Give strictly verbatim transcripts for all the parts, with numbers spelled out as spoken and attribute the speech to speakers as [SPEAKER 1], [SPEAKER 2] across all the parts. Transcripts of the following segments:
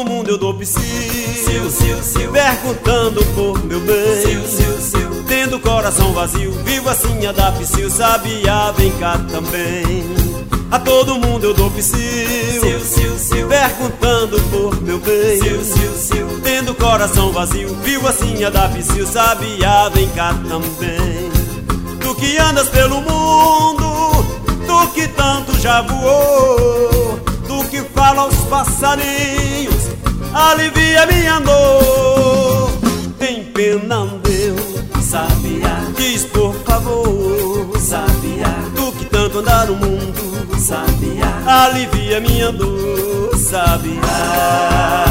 [SPEAKER 1] mundo eu dou psiu,
[SPEAKER 2] Sil, sil, sil,
[SPEAKER 1] perguntando por meu bem.
[SPEAKER 2] sil, sil, sil,
[SPEAKER 1] Tendo o coração vazio, vivo assim a dar psiu. Sabiá, vem cá também. A todo mundo eu dou psiu,
[SPEAKER 2] sil, sil, sil,
[SPEAKER 1] perguntando por meu bem.
[SPEAKER 2] sil, sil, sil,
[SPEAKER 1] Tendo o coração vazio, vivo assim a dar psiu. Sabiá, vem cá também. Tu que andas pelo mundo, tu que tanto já voou, tu que fala aos passarinhos, alivia minha dor. Tem pena, Deus,
[SPEAKER 2] sabiá,
[SPEAKER 1] diz por favor.
[SPEAKER 2] sabiá,
[SPEAKER 1] Tu que tanto anda no mundo,
[SPEAKER 2] sabiá,
[SPEAKER 1] alivia minha dor. Sabiá,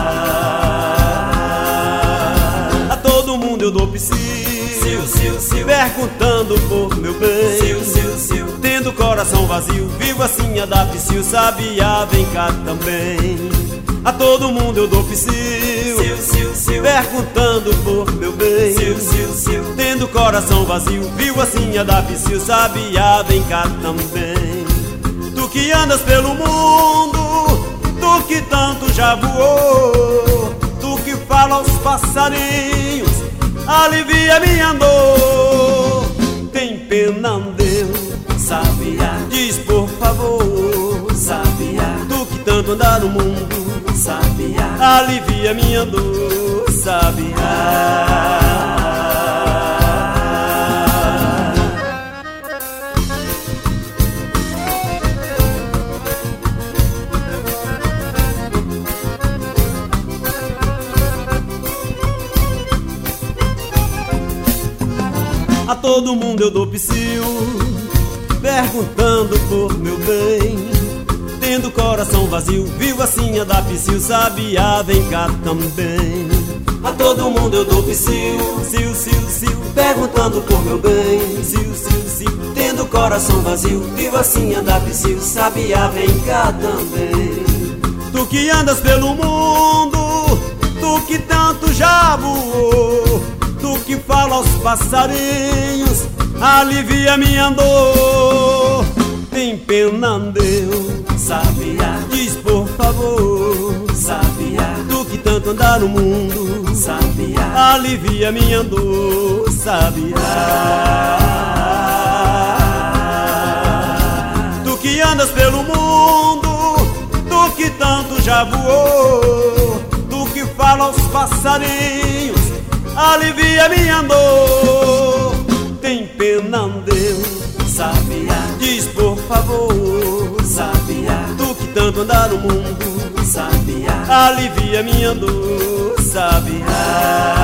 [SPEAKER 1] a todo mundo eu dou psiu,
[SPEAKER 2] sil, sil, sil,
[SPEAKER 1] perguntando por meu bem.
[SPEAKER 2] sil, sil, sil,
[SPEAKER 1] Tendo o coração vazio, vivo assim a dar psiu. Sabiá, vem cá também. A todo mundo eu dou psiu,
[SPEAKER 2] sil, sil, sil,
[SPEAKER 1] perguntando por meu bem.
[SPEAKER 2] sil, sil, sil,
[SPEAKER 1] Tendo o coração vazio, vivo assim a dar psiu. Sabiá, vem cá também. Tu que andas pelo mundo, tu que tanto já voou, tu que fala aos passarinhos, alivia minha dor. Tem pena, Deus,
[SPEAKER 2] sabiá,
[SPEAKER 1] diz por favor.
[SPEAKER 2] sabiá,
[SPEAKER 1] Tu que tanto anda no mundo,
[SPEAKER 2] sabiá,
[SPEAKER 1] alivia minha dor. Sabiá. A todo mundo eu dou psiu, perguntando por meu bem. Tendo o coração vazio, vivo assim a dar psiu. Sabiá, vem cá também.
[SPEAKER 2] a todo mundo eu dou psiu,
[SPEAKER 1] Sil, sil, sil,
[SPEAKER 2] perguntando por meu bem.
[SPEAKER 1] sil, sil, sil.
[SPEAKER 2] Tendo o coração vazio, vivo assim a dar psiu. Sabiá, vem cá também.
[SPEAKER 1] Tu que andas pelo mundo, tu que tanto já voou, tu que fala aos passarinhos, alivia minha dor. Tem pena, Deus,
[SPEAKER 2] sabiá,
[SPEAKER 1] diz por favor.
[SPEAKER 2] sabiá,
[SPEAKER 1] Tu que tanto anda no mundo,
[SPEAKER 2] sabiá,
[SPEAKER 1] alivia minha dor. Sabiá. Tu que andas pelo mundo, tu que tanto já voou, tu que fala aos passarinhos, alivia minha dor. Tem pena, Deus,
[SPEAKER 2] sabiá,
[SPEAKER 1] diz por favor.
[SPEAKER 2] sabiá,
[SPEAKER 1] Tu que tanto anda no mundo,
[SPEAKER 2] sabiá,
[SPEAKER 1] alivia minha dor. Sabiá.